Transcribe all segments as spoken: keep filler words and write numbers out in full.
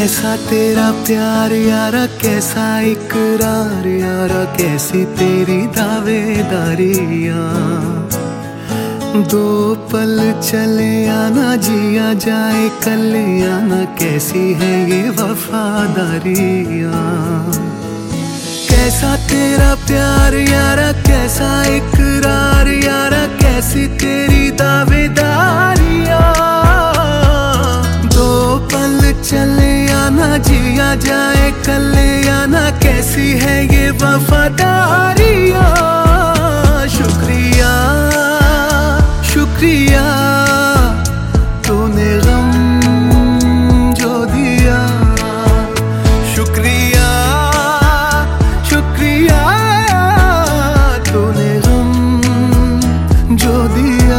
कैसा तेरा प्यार यारा, कैसा इकरार यारा, कैसी तेरी दावेदारियां। दो पल चले आना जिया जाए कल आना, कैसी है ये वफादारियां। कैसा तेरा प्यार यारा, कैसा इकरार यारा, कैसी तेरी दावेदारियां। दो पल चले आना जिया जाए कल आना, कैसी है ये वफादारियां। शुक्रिया शुक्रिया तूने गम जो दिया, शुक्रिया शुक्रिया तूने गम जो दिया।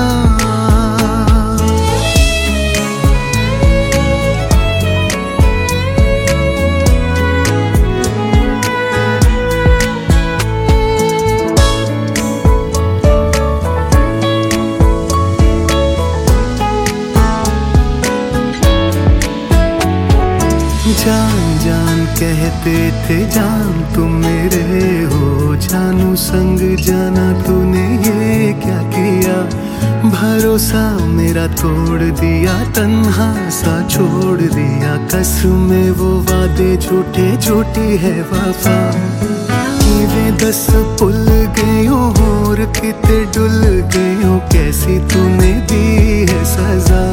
जान जान कहते थे जान तुम मेरे हो, जानू संग जाना तूने ये क्या किया। भरोसा मेरा तोड़ दिया, तन्हा सा छोड़ दिया, कसमें वो वादे झूठे झूठी है वफा। वे दस पुल गयो और किते डुल गयो, कैसी तूने दी है सजा।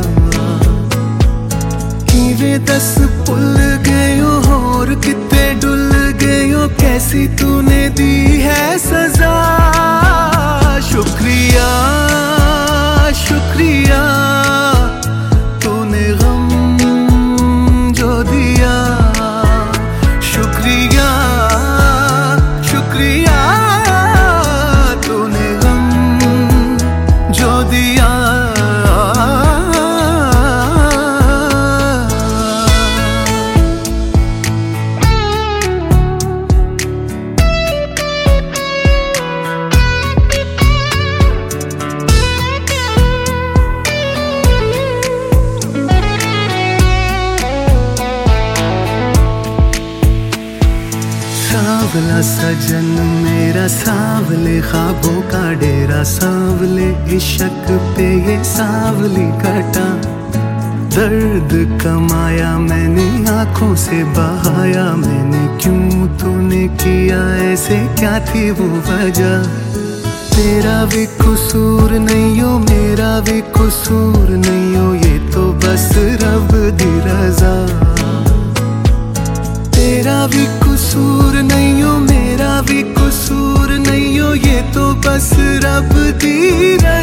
वे दस पुल गयो और कितने डुल गयो, कैसी तूने दी है सजा। शुक्रिया शुक्रिया तूने गम जो दिया, शुक्रिया शुक्रिया तूने गम जो दिया। सावला सजन मेरा, सावले ख्वाबों का डेरा, सावले इश्क पे ये सावली कटा। दर्द कमाया मैंने आंखों से बहाया मैंने, क्यों तूने किया ऐसे, क्या थी वो वजह। तेरा भी कसूर नहीं हो मेरा भी कसूर नहीं हो, ये तो बस रब दी रजा। तेरा भी कसूर नहीं हो मेरा भी कसूर नहीं हो, ये तो बस रब दी रजा।